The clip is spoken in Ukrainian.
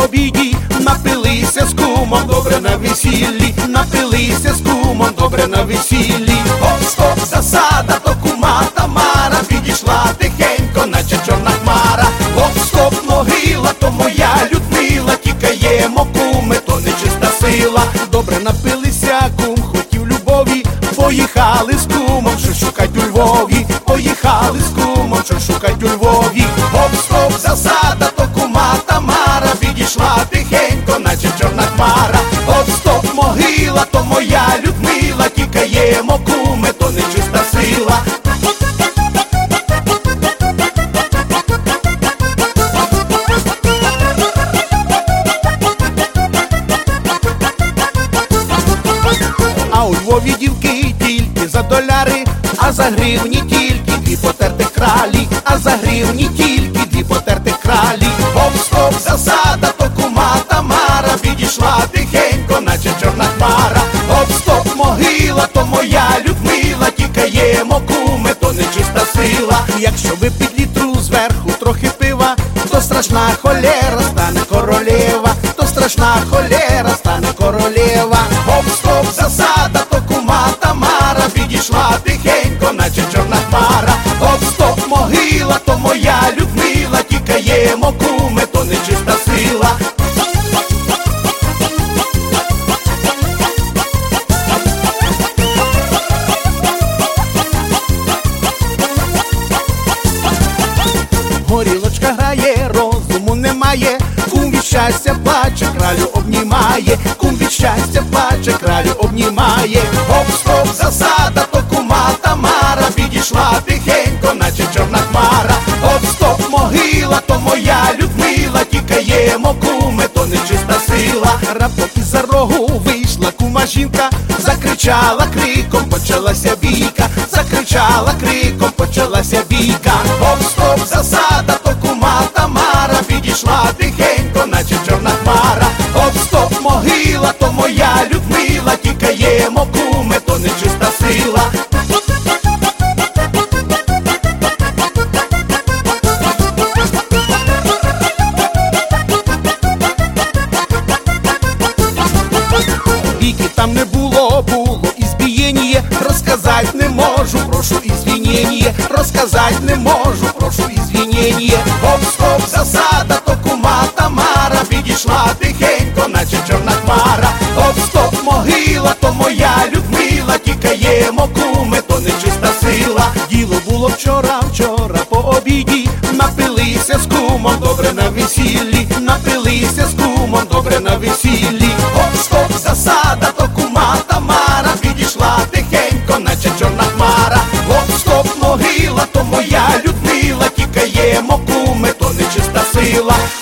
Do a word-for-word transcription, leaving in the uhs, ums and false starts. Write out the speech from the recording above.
обіді, напилися з кумом, добре на весіллі, напилися з кумом, добре на весіллі. Оп, стоп, засада, то кума Тамара підійшла тихенько, наче чорна хмара. Оп, стоп, могила, то моя Людмила, тікаємо, куми, то нечиста сила. Добре напилися, кум хотів любові, поїхали з кумом, що шукать у Львові, поїхали з кумом, що шукать у Львові. Оп, стоп, засада, то кума Тамара підійшла тихенько, наче чорна хмара. Оп, стоп, могила, то моя Людмила, тікаємо, куми, то нечиста сила. А у Львові дівки тільки за доляри, а за гривні тільки дві потертих кралі, а за гривні тільки дві потертих кралі. Оп, стоп, засада, то кума Тамара підійшла тихенько, наче чорна хмара. Оп, стоп, могила, то моя Людмила, тікаємо, куми, то нечиста сила. Якщо випить літру зверху трохи пива, то страшна холера стане королева, то страшна холера стане королева. Оп, стоп, засада, то кума Тамара підійшла тихенько, наче чорна хмара. Оп, стоп, могила, то моя Людмила, тікаємо, куми, то нечиста сила. Горілочка грає, розуму немає, кум від щастя плаче, кралю обнімає, кум від щастя плаче, кралю обнімає. Оп, стоп, засада, то кума Тамара підійшла тихенько, наче чорна хмара. Оп, стоп, могила, то моя Людмила, тікаємо, куми, то нечиста сила. Раптом із-за рогу вийшла кума жінка, закричала криком, почалася бійка, закричала криком, почалася бійка. Оп, стоп, засада, то кума Тамара підійшла тихенько, наче чорна хмара. Оп, стоп, могила, то моя Людмила, тікаємо, куми, то нечиста сила. Бійки там не було, було ізбієння, розказать не можу, прошу ізвінєння, розказать не можу, прошу ізвінєння. Оп, стоп, засада, то кума Тамара підійшла тихенько, наче чорна хмара. Оп, стоп, могила, то моя Людмила, тікаємо, куми, то нечиста сила. Діло було вчора, вчора по обіді, напилися з кумом, добре на весіллі, напилися з кумом, добре на весіллі. Оп, стоп, засада, то кума Тамара підійшла тихенько, наче чорна хмара. Оп, стоп, могила, то моя Людмила, тікаємо, куми, то нечиста сила.